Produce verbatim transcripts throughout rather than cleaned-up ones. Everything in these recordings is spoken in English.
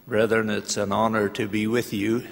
Brethren, it's an honor to be with you.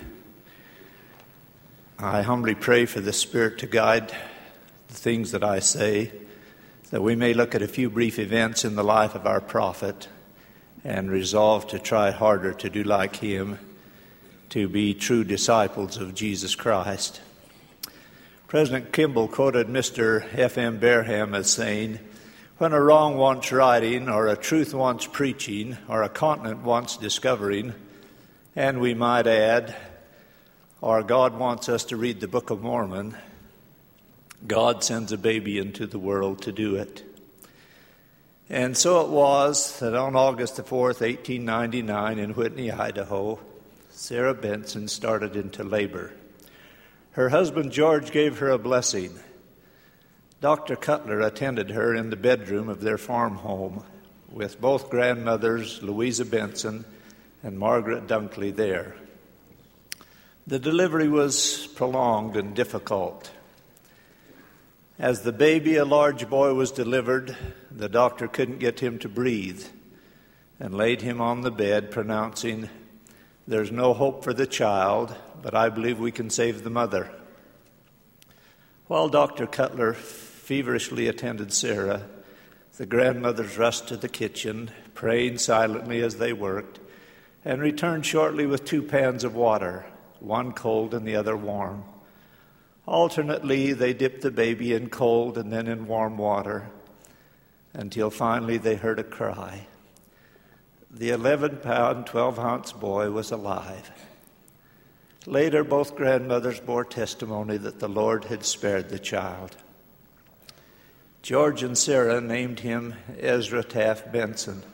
I humbly pray for the Spirit to guide the things that I say, that we may look at a few brief events in the life of our prophet and resolve to try harder to do like him, to be true disciples of Jesus Christ. President Kimball quoted Mister F M Barham as saying, "When a wrong wants righting, or a truth wants preaching, or a continent wants discovering, and we might add, or God wants us to read the Book of Mormon, God sends a baby into the world to do it." And so it was that on August the fourth, eighteen ninety-nine, in Whitney, Idaho, Sarah Benson started into labor. Her husband George gave her a blessing. Doctor Cutler attended her in the bedroom of their farm home, with both grandmothers, Louisa Benson and Margaret Dunkley, there. The delivery was prolonged and difficult. As the baby, a large boy, was delivered, the doctor couldn't get him to breathe and laid him on the bed, pronouncing, "There's no hope for the child, but I believe we can save the mother." While Doctor Cutler feverishly attended Sarah, the grandmothers rushed to the kitchen, praying silently as they worked, and returned shortly with two pans of water, one cold and the other warm. Alternately, they dipped the baby in cold and then in warm water, until finally they heard a cry. The eleven-pound, twelve-ounce boy was alive. Later, both grandmothers bore testimony that the Lord had spared the child. George and Sarah named him Ezra Taft Benson.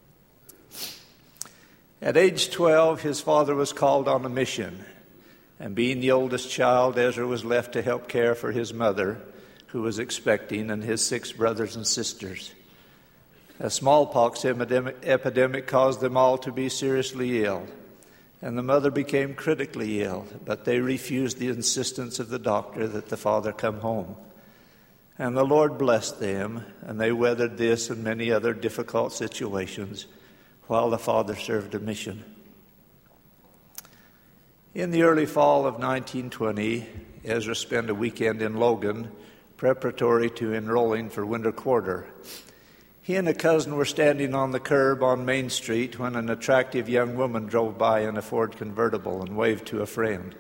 At age twelve, his father was called on a mission, and being the oldest child, Ezra was left to help care for his mother, who was expecting, and his six brothers and sisters. A smallpox epidemic, epidemic caused them all to be seriously ill, and the mother became critically ill, but they refused the insistence of the doctor that the father come home. And the Lord blessed them, and they weathered this and many other difficult situations while the father served a mission. In the early fall of nineteen twenty, Ezra spent a weekend in Logan, preparatory to enrolling for winter quarter. He and a cousin were standing on the curb on Main Street when an attractive young woman drove by in a Ford convertible and waved to a friend.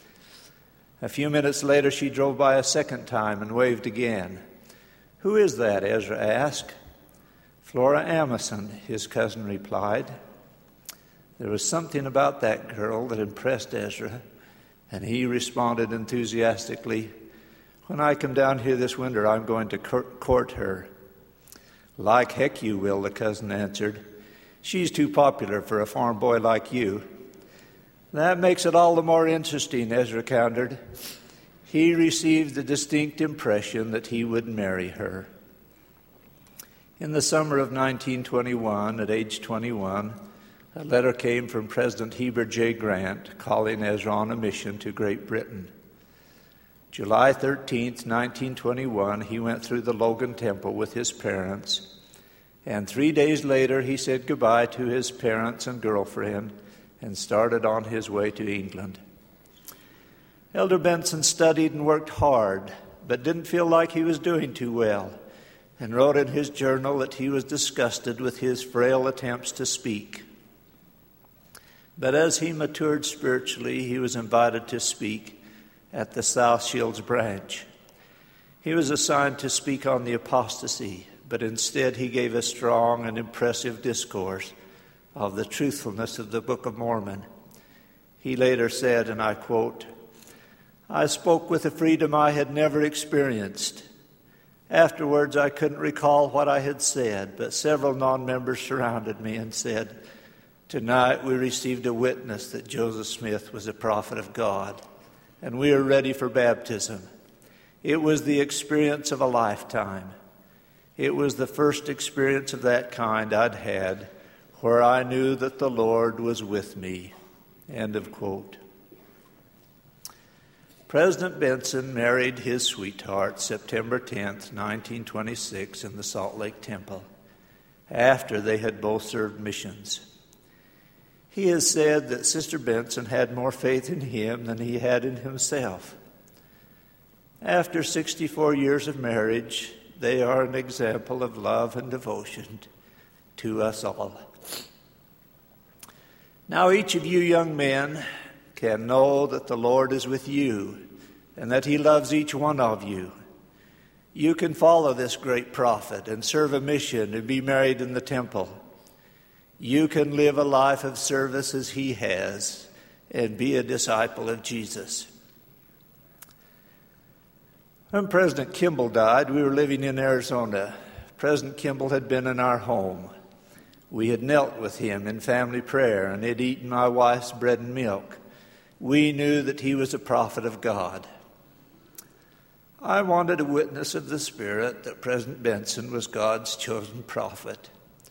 A few minutes later, she drove by a second time and waved again. "Who is that?" Ezra asked. "Flora Amison," his cousin replied. There was something about that girl that impressed Ezra, and he responded enthusiastically, "When I come down here this winter, I'm going to court her." "Like heck you will," the cousin answered. "She's too popular for a farm boy like you." "That makes it all the more interesting," Ezra countered. He received the distinct impression that he would marry her. In the summer of nineteen twenty-one, at age twenty-one, a letter came from President Heber J. Grant calling Ezra on a mission to Great Britain. July thirteenth, nineteen twenty-one, he went through the Logan Temple with his parents, and three days later he said goodbye to his parents and girlfriend and started on his way to England. Elder Benson studied and worked hard, but didn't feel like he was doing too well, and wrote in his journal that he was disgusted with his frail attempts to speak. But as he matured spiritually, he was invited to speak at the South Shields branch. He was assigned to speak on the apostasy, but instead he gave a strong and impressive discourse of the truthfulness of the Book of Mormon. He later said, and I quote, "I spoke with a freedom I had never experienced. Afterwards, I couldn't recall what I had said, but several non-members surrounded me and said, 'Tonight we received a witness that Joseph Smith was a prophet of God, and we are ready for baptism.' It was the experience of a lifetime. It was the first experience of that kind I'd had, where I knew that the Lord was with me." End of quote. President Benson married his sweetheart September tenth, nineteen twenty-six, in the Salt Lake Temple, after they had both served missions. He has said that Sister Benson had more faith in him than he had in himself. After sixty-four years of marriage, they are an example of love and devotion to us all. Now each of you young men can know that the Lord is with you and that he loves each one of you. You can follow this great prophet and serve a mission and be married in the temple. You can live a life of service as he has and be a disciple of Jesus. When President Kimball died, we were living in Arizona. President Kimball had been in our home. We had knelt with him in family prayer and had eaten my wife's bread and milk. We knew that he was a prophet of God. I wanted a witness of the Spirit that President Benson was God's chosen prophet.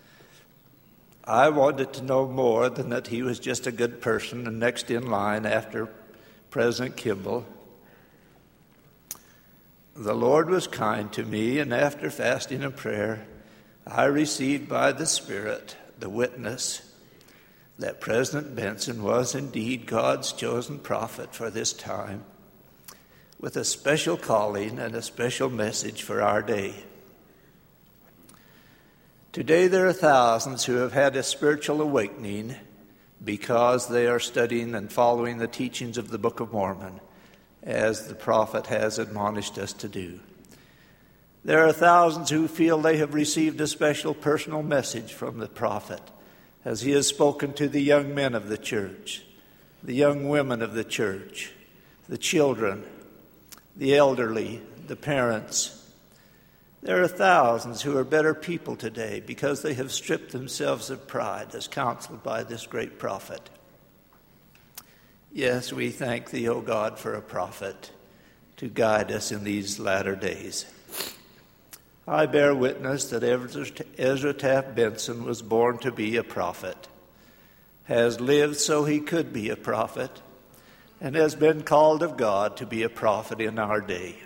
I wanted to know more than that he was just a good person and next in line after President Kimball. The Lord was kind to me, and after fasting and prayer, I received by the Spirit the witness that President Benson was indeed God's chosen prophet for this time, with a special calling and a special message for our day. Today there are thousands who have had a spiritual awakening because they are studying and following the teachings of the Book of Mormon, as the prophet has admonished us to do. There are thousands who feel they have received a special personal message from the prophet as he has spoken to the young men of the church, the young women of the church, the children, the elderly, the parents. There are thousands who are better people today because they have stripped themselves of pride as counseled by this great prophet. Yes, we thank thee, O God, for a prophet to guide us in these latter days. I bear witness that Ezra Taft Benson was born to be a prophet, has lived so he could be a prophet, and has been called of God to be a prophet in our day.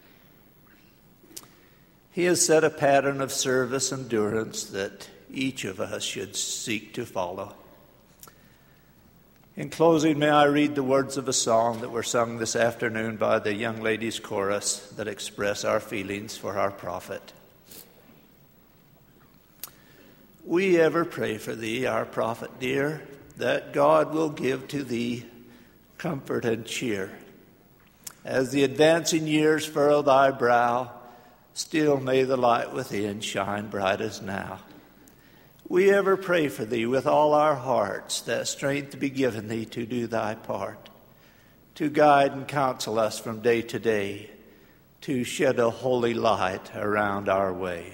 He has set a pattern of service and endurance that each of us should seek to follow. In closing, may I read the words of a song that were sung this afternoon by the Young Ladies Chorus that express our feelings for our prophet. We ever pray for thee, our prophet dear, that God will give to thee comfort and cheer. As the advancing years furrow thy brow, still may the light within shine bright as now. We ever pray for thee with all our hearts, that strength be given thee to do thy part, to guide and counsel us from day to day, to shed a holy light around our way.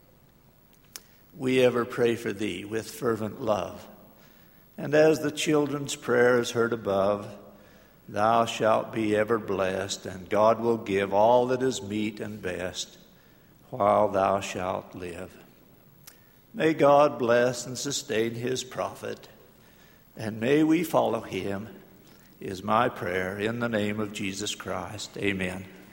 We ever pray for thee with fervent love, and as the children's prayer is heard above, thou shalt be ever blessed, and God will give all that is meet and best while thou shalt live. May God bless and sustain his prophet, and may we follow him, is my prayer in the name of Jesus Christ. Amen.